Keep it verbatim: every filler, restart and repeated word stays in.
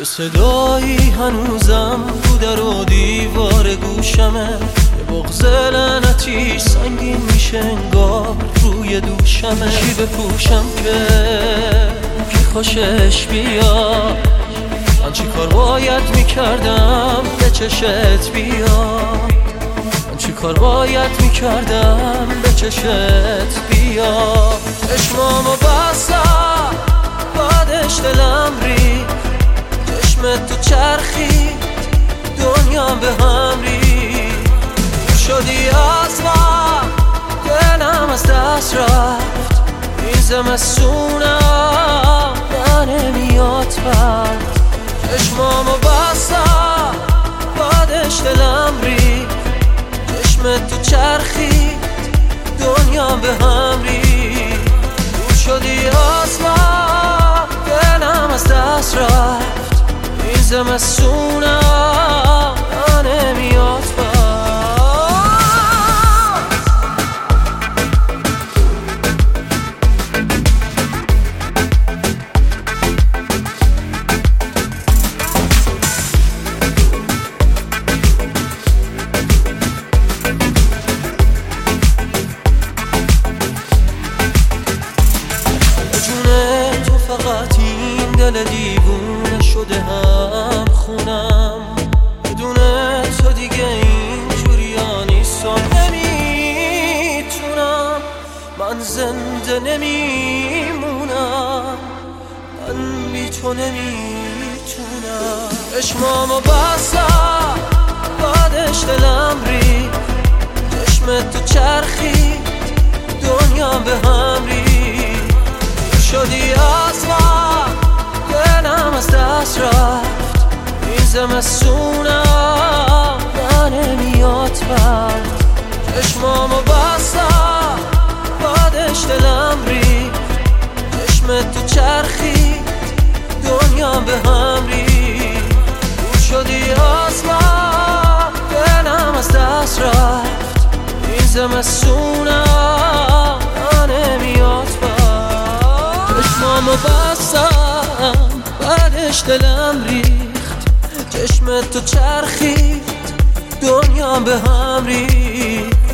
صدایی هنوزم تو در و دیوار گوشمه، یه بغض لعنتی سنگین میشه انگار روی دوشمه. چی بپوشم که که خوشش بیاد؟ من چی کار باید میکردم به چشت بیاد؟ من چی کار باید میکردم به چشت بیاد؟ چشمامو بستم بعدش دلم ری، چشمت تو چرخی دنیا به هم ری. شدی از من دلم از دست رفت، این زمستونم نمیاد برد. چشمامو بستم بعدش دلم ری، چشمت تو چرخی دنیا به هم ری. دور شدی از من دلم از دست رفت، این زمستونم نمیاد برد. فقط این دل دیوونه شده هم خونم، بدون تو دیگه اینجوریا نیستم. نمیتونم، من زنده نمیمونم، من بی تو نمیتونم. چشمامو بستم بعدش دلم ری، چشمت تو چرخی دنیا به هم ری. شدی از من دلم از دست رفت، این زمستونم نمیاد برد. چشمامو بستم بعدش دلم ری، چشمت تو چرخی دنیا به هم ری. دور شدی از من دلم از دست رفت، این زمستونم نمیاد برد. چشمامو بستم بعدش دلم ریخت، چشمت تو چرخید دنیا به هم ریخت.